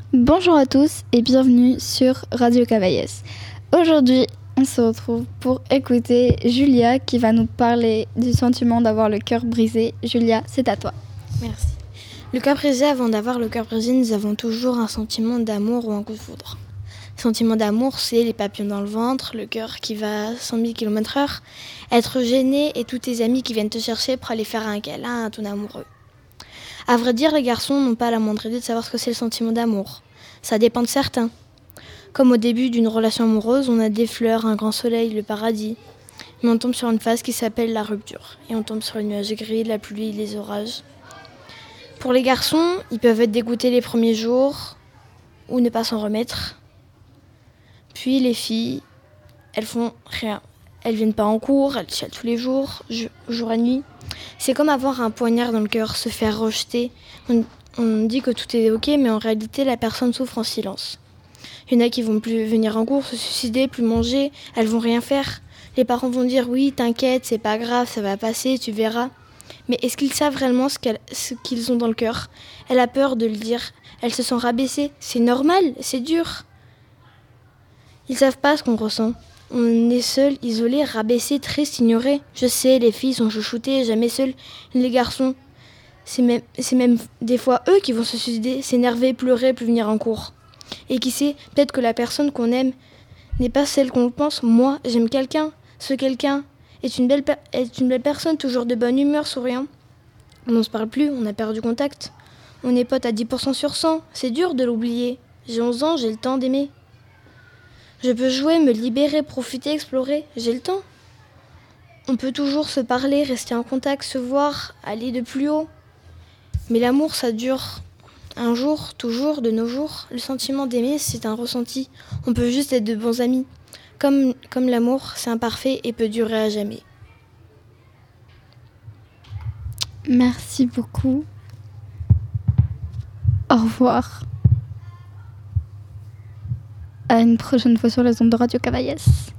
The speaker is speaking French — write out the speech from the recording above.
Bonjour à tous et bienvenue sur Radio Cavaillès. Aujourd'hui, on se retrouve pour écouter Julia qui va nous parler du sentiment d'avoir le cœur brisé. Julia, c'est à toi. Merci. Le cœur brisé, avant d'avoir le cœur brisé, nous avons toujours un sentiment d'amour ou un coup de foudre. Le sentiment d'amour, c'est les papillons dans le ventre, le cœur qui va à 100 000 km/h, être gêné et tous tes amis qui viennent te chercher pour aller faire un câlin à ton amoureux. À vrai dire, les garçons n'ont pas la moindre idée de savoir ce que c'est le sentiment d'amour. Ça dépend de certains. Comme au début d'une relation amoureuse, on a des fleurs, un grand soleil, le paradis. Mais on tombe sur une phase qui s'appelle la rupture. Et on tombe sur les nuages gris, la pluie, les orages. Pour les garçons, ils peuvent être dégoûtés les premiers jours ou ne pas s'en remettre. Puis les filles, elles font rien. Elles viennent pas en cours, elles chialent tous les jours, jour et nuit. C'est comme avoir un poignard dans le cœur, se faire rejeter. On dit que tout est ok, mais en réalité, la personne souffre en silence. Il y en a qui vont plus venir en cours, se suicider, plus manger, elles vont rien faire. Les parents vont dire oui, t'inquiète, c'est pas grave, ça va passer, tu verras. Mais est-ce qu'ils savent réellement ce qu'ils ont dans le cœur ? Elle a peur de le dire, elle se sent rabaissée. C'est normal, c'est dur. Ils savent pas ce qu'on ressent. On est seul, isolé, rabaissé, triste, ignoré. Je sais, les filles sont chouchoutées, jamais seules. Les garçons, c'est même des fois eux qui vont se suicider, s'énerver, pleurer, plus venir en cours. Et qui sait, peut-être que la personne qu'on aime n'est pas celle qu'on pense. Moi, j'aime quelqu'un. Ce quelqu'un est une belle personne, toujours de bonne humeur, souriant. On ne se parle plus, on a perdu contact. On est potes à 10% sur 100. C'est dur de l'oublier. J'ai 11 ans, j'ai le temps d'aimer. Je peux jouer, me libérer, profiter, explorer. J'ai le temps. On peut toujours se parler, rester en contact, se voir, aller de plus haut. Mais l'amour, ça dure. Un jour, toujours, de nos jours, le sentiment d'aimer, c'est un ressenti. On peut juste être de bons amis. Comme l'amour, c'est imparfait et peut durer à jamais. Merci beaucoup. Au revoir. À une prochaine fois sur les ondes de Radio Cavaillès.